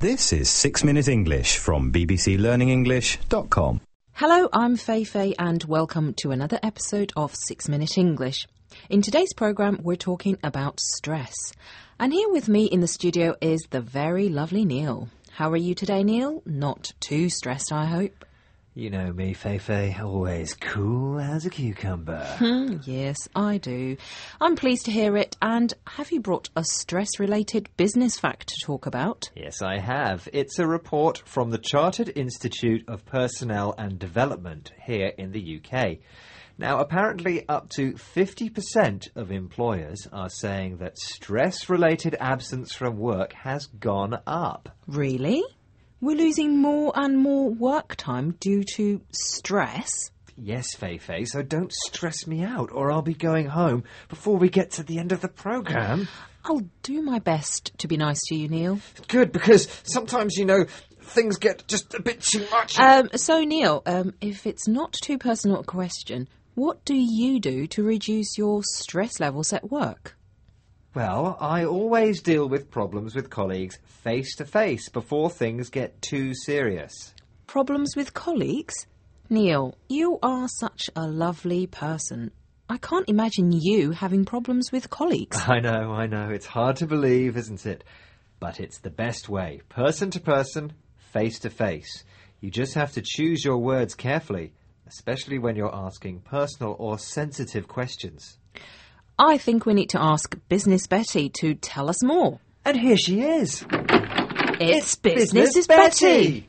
This is 6 Minute English from bbclearningenglish.com. Hello, I'm Fei and welcome to another episode of 6 Minute English. In today's programme, we're talking about stress. And here with me in the studio is the very lovely Neil. How are you today, Neil? Not too stressed, I hope. You know me, Fei, always cool as a cucumber. Yes, I do. I'm pleased to hear it. And have you brought a stress-related business fact to talk about? Yes, I have. It's a report from the Chartered Institute of Personnel and Development here in the UK. Now, apparently up to 50% of employers are saying that stress-related absence from work has gone up. Really? We're losing more and more work time due to stress? Yes, Fei, so don't stress me out or I'll be going home before we get to the end of the programme. I'll do my best to be nice to you, Neil. Good, because sometimes, things get just a bit too much. So, Neil, if it's not too personal a question, what do you do to reduce your stress levels at work? Well, I always deal with problems with colleagues face-to-face before things get too serious. Problems with colleagues? Neil, you are such a lovely person. I can't imagine you having problems with colleagues. I know. It's hard to believe, isn't it? But it's the best way. Person to person, face-to-face. You just have to choose your words carefully, especially when you're asking personal or sensitive questions. I think we need to ask Business Betty to tell us more. And here she is. It's Business Betty!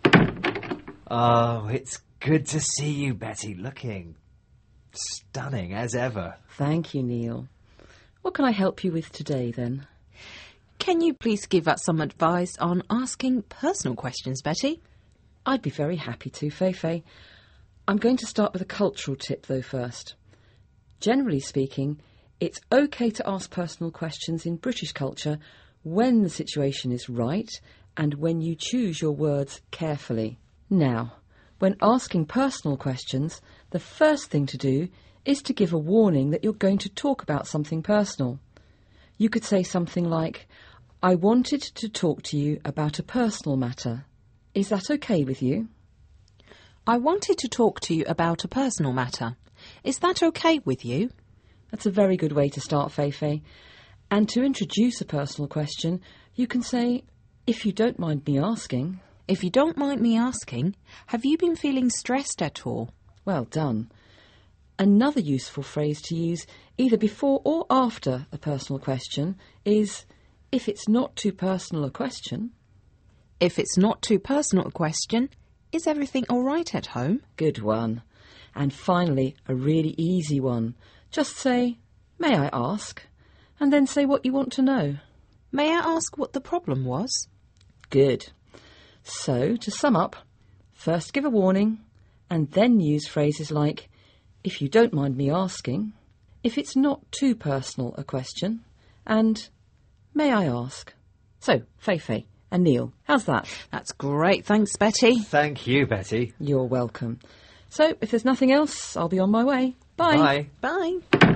Oh, it's good to see you, Betty. Looking stunning as ever. Thank you, Neil. What can I help you with today, then? Can you please give us some advice on asking personal questions, Betty? I'd be very happy to, Fei. I'm going to start with a cultural tip, though, first. Generally speaking, it's okay to ask personal questions in British culture when the situation is right and when you choose your words carefully. Now, when asking personal questions, the first thing to do is to give a warning that you're going to talk about something personal. You could say something like, I wanted to talk to you about a personal matter. Is that okay with you? I wanted to talk to you about a personal matter. Is that okay with you? That's a very good way to start, Fei. And to introduce a personal question, you can say, if you don't mind me asking. If you don't mind me asking, have you been feeling stressed at all? Well done. Another useful phrase to use either before or after a personal question is, if it's not too personal a question. If it's not too personal a question, is everything all right at home? Good one. And finally, a really easy one. Just say, may I ask? And then say what you want to know. May I ask what the problem was? Good. So, to sum up, first give a warning, and then use phrases like, if you don't mind me asking, if it's not too personal a question, and may I ask? So, Fei and Neil, how's that? That's great, thanks, Betty. Thank you, Betty. You're welcome. So, if there's nothing else, I'll be on my way. Bye. Bye.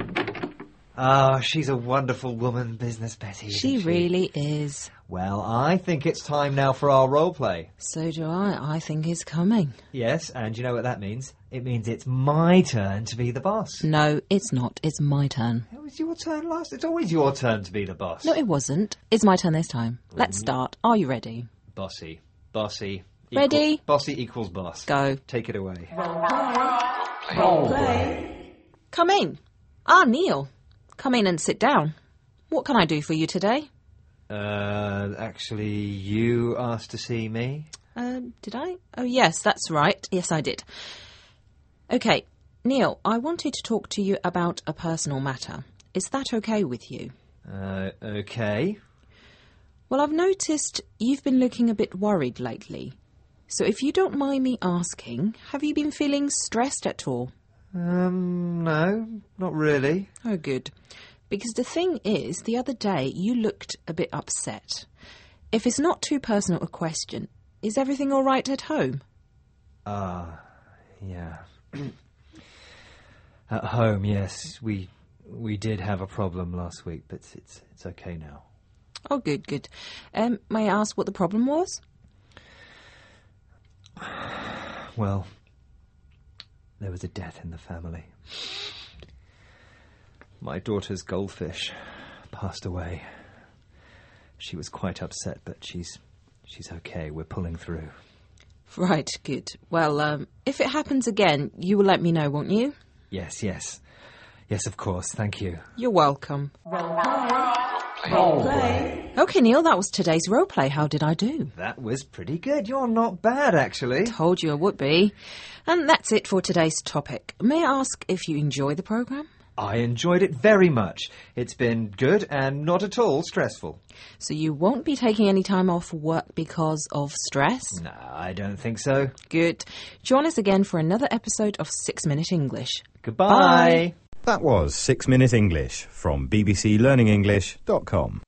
Ah, she's a wonderful woman, Business Betty. She really is. Well, I think it's time now for our role play. So do I. I think it's coming. Yes, and you know what that means? It means it's my turn to be the boss. No, it's not. It's my turn. It was your turn last. It's always your turn to be the boss. No, it wasn't. It's my turn this time. Let's start. Are you ready? Bossy. Ready? Bossy equals boss. Go. Take it away. Role play. Come in. Neil. Come in and sit down. What can I do for you today? Actually, you asked to see me? Did I? Oh, yes, that's right. Yes, I did. Okay, Neil, I wanted to talk to you about a personal matter. Is that okay with you? Okay. Well, I've noticed you've been looking a bit worried lately. So if you don't mind me asking, have you been feeling stressed at all? No, not really. Oh, good. Because the thing is, the other day you looked a bit upset. If it's not too personal a question, is everything all right at home? Yeah. At home, yes. We did have a problem last week, but it's okay now. Oh, good. May I ask what the problem was? Well, there was a death in the family. My daughter's goldfish passed away. She was quite upset, but she's okay. We're pulling through. Right, good. Well, if it happens again, you will let me know, won't you? Yes. Yes, of course. Thank you. You're welcome. Roleplay. OK, Neil, that was today's roleplay. How did I do? That was pretty good. You're not bad, actually. Told you I would be. And that's it for today's topic. May I ask if you enjoy the programme? I enjoyed it very much. It's been good and not at all stressful. So you won't be taking any time off work because of stress? No, I don't think so. Good. Join us again for another episode of 6 Minute English. Goodbye. That was 6 Minute English from bbclearningenglish.com.